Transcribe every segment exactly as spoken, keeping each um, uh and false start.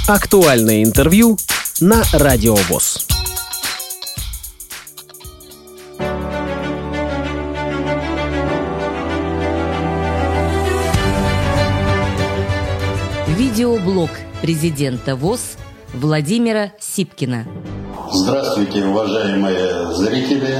Актуальное интервью на Радио ВОС. Видеоблог президента ВОС Владимира Сипкина. Здравствуйте, уважаемые зрители!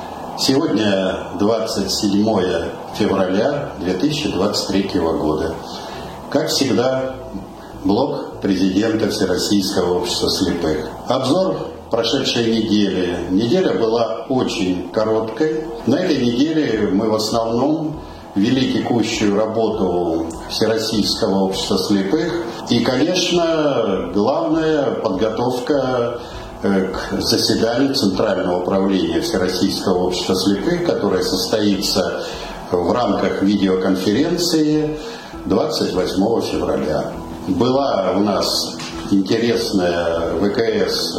Сегодня двадцать седьмое февраля две тысячи двадцать третьего года. Как всегда, блог президента Всероссийского общества слепых. Обзор прошедшей недели. Неделя была очень короткой. На этой неделе мы в основном вели текущую работу Всероссийского общества слепых. И, конечно, главная подготовка к заседанию Центрального управления Всероссийского общества слепых, которое состоится в рамках видеоконференции двадцать восьмого февраля. Была у нас интересная ВКС,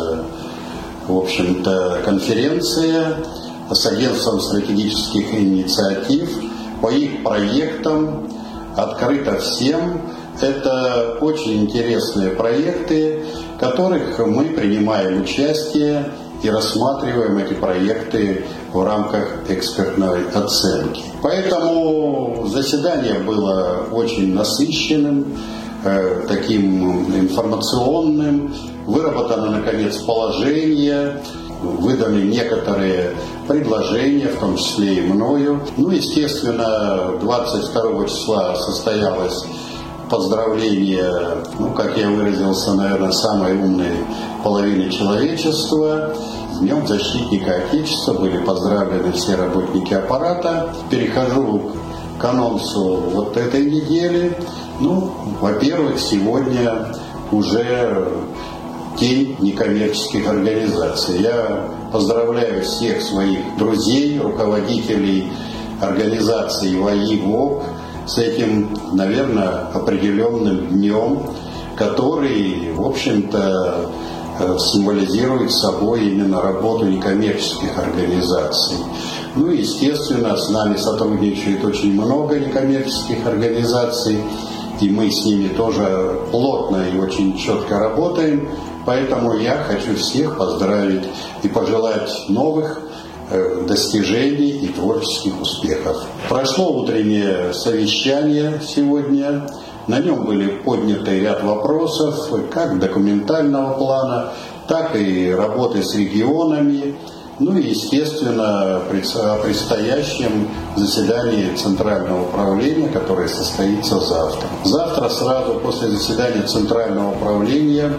в общем-то, конференция с агентством стратегических инициатив. По их проектам открыто всем. Это очень интересные проекты, в которых мы принимаем участие и рассматриваем эти проекты в рамках экспертной оценки. Поэтому заседание было очень насыщенным, э, таким информационным. Выработано, наконец, положение, выданы некоторые предложения, в том числе и мною. Ну, естественно, двадцать второго числа состоялось поздравление, ну, как я выразился, наверное, самой умной половины человечества. С Днем защитника Отечества были поздравлены все работники аппарата. Перехожу к анонсу вот этой недели. Ну, во-первых, сегодня уже День некоммерческих организаций. Я поздравляю всех своих друзей, руководителей организаций ВАИ, ВОК с этим, наверное, определенным днем, который, в общем-то, символизирует собой именно работу некоммерческих организаций. Ну и, естественно, с нами сотрудничает очень много некоммерческих организаций, и мы с ними тоже плотно и очень четко работаем. Поэтому я хочу всех поздравить и пожелать новых достижений и творческих успехов. Прошло утреннее совещание сегодня. На нем были подняты ряд вопросов, как документального плана, так и работы с регионами. Ну и, естественно, о предстоящем заседании Центрального управления, которое состоится завтра. Завтра сразу после заседания Центрального управления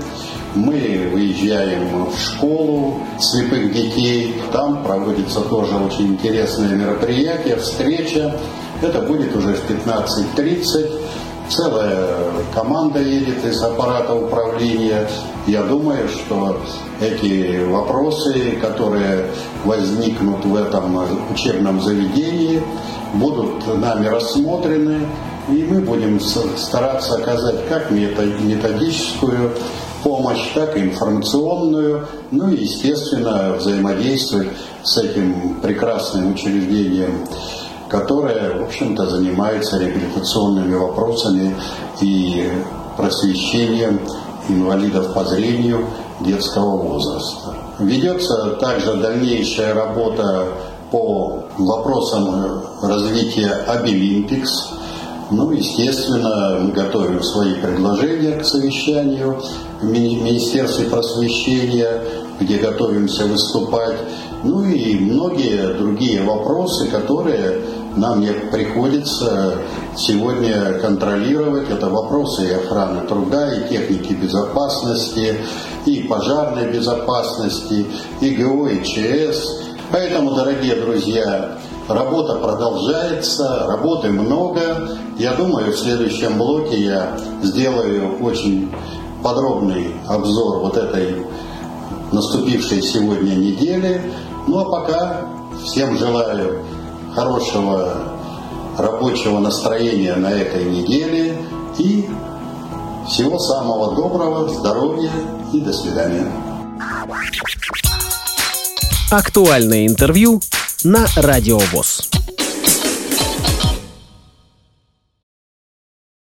мы выезжаем в школу слепых детей. Там проводится тоже очень интересное мероприятие, встреча. Это будет уже в пятнадцать тридцать. Целая команда едет из аппарата управления. Я думаю, что эти вопросы, которые возникнут в этом учебном заведении, будут нами рассмотрены, и мы будем стараться оказать как методическую помощь, так и информационную, ну и, естественно, взаимодействовать с этим прекрасным учреждением, которое, в общем-то, занимается реабилитационными вопросами и просвещением инвалидов по зрению детского возраста. Ведется также дальнейшая работа по вопросам развития Обилимпикс. Ну, естественно, мы готовим свои предложения к совещанию в Министерстве просвещения, где готовимся выступать. Ну и многие другие вопросы, которые нам не приходится сегодня контролировать. Это вопросы и охраны труда, и техники безопасности, и пожарной безопасности, и ГО, и ЧС. Поэтому, дорогие друзья, работа продолжается, работы много. Я думаю, в следующем блоке я сделаю очень подробный обзор вот этой наступившей сегодня недели. Ну а пока всем желаю хорошего рабочего настроения на этой неделе и всего самого доброго, здоровья и до свидания. Актуальное интервью на Радио ВОС.